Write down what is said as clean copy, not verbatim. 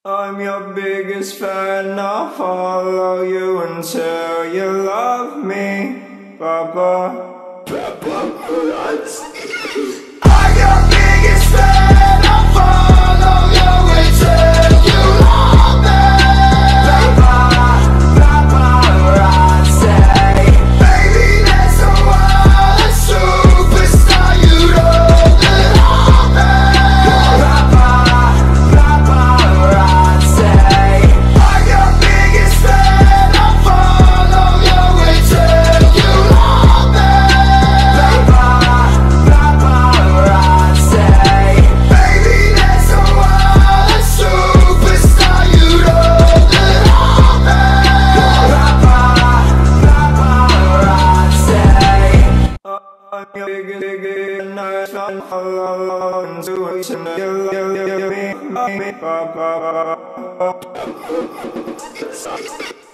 I'm your biggest fan, I'll follow you until you love me, Papa. I'm your biggest fan, I'll follow you until you love me, paparazzi. Baby, there's a world of superstar you don't belong there. Paparazzi. I'm your biggest fan, I'll follow you until you love me, paparazzi. Baby, there's a world of superstar you don't belong there. Paparazzi. I'm your biggest fan, I'll follow until you love me, Papa.